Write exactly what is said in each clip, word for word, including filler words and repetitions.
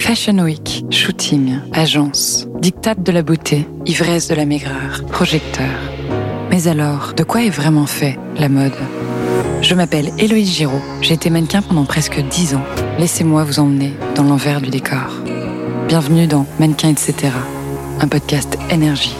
Fashion Week, shooting, agence, diktat de la beauté, ivresse de la maigreur, projecteur. Mais alors, de quoi est vraiment fait la mode ? Je m'appelle Héloïse Giraud, j'ai été mannequin pendant presque dix ans. Laissez-moi vous emmener dans l'envers du décor. Bienvenue dans Mannequin et cetera, un podcast énergie.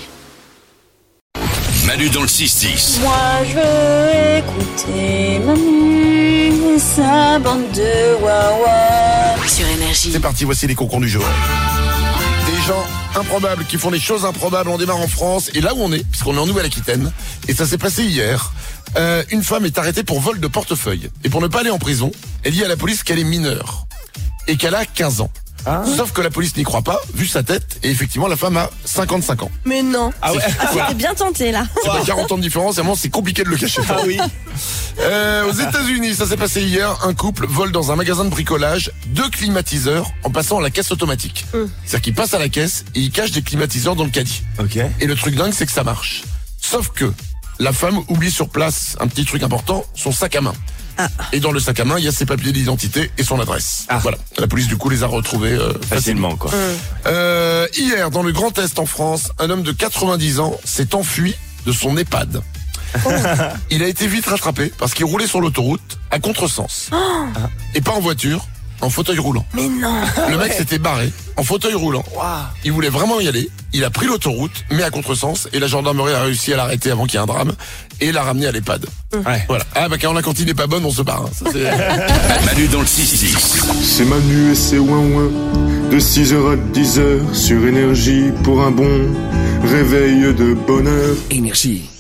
Manu dans le six dix. Moi je veux écouter Manu et sa bande de wawa sur énergie. C'est parti, voici les concons du jour. Des gens improbables qui font des choses improbables. On démarre en France et là où on est, puisqu'on est en Nouvelle-Aquitaine, et ça s'est passé hier. Euh, une femme est arrêtée pour vol de portefeuille. Et pour ne pas aller en prison, elle dit à la police qu'elle est mineure et qu'elle a quinze ans. Ah. Sauf que la police n'y croit pas, vu sa tête, et effectivement la femme a cinquante-cinq ans. Mais non. Ah ouais. Ah, c'était bien tenté là. C'est pas quarante ans de différence, vraiment c'est compliqué de le cacher. Ah oui. Euh, aux États-Unis, ça s'est passé hier, un couple vole dans un magasin de bricolage deux climatiseurs en passant à la caisse automatique. Mm. C'est-à-dire qu'ils passent à la caisse et ils cachent des climatiseurs dans le caddie. Ok. Et le truc dingue, c'est que ça marche. Sauf que la femme oublie sur place un petit truc important, son sac à main. Ah. Et dans le sac à main, il y a ses papiers d'identité et son adresse. Ah. Voilà. La police, du coup, les a retrouvés euh, facilement. facilement, quoi. Mmh. Euh, hier, dans le Grand Est en France, un homme de quatre-vingt-dix ans s'est enfui de son EHPAD. Oh. Il a été vite rattrapé parce qu'il roulait sur l'autoroute à contresens. Oh. Et pas en voiture, en fauteuil roulant. Mais non. Le mec s'était barré en fauteuil roulant. Wow. Il voulait vraiment y aller. Il a pris l'autoroute, mais à contresens, et la gendarmerie a réussi à l'arrêter avant qu'il y ait un drame et l'a ramené à l'EHPAD. Ouais. Voilà. Ah bah quand la cantine n'est pas bonne, on se barre. Hein. Ça, c'est... Manu dans le six dix. C'est Manu et c'est ouin ouin. De six heures à dix heures sur Énergie pour un bon réveil de bonheur. Énergie.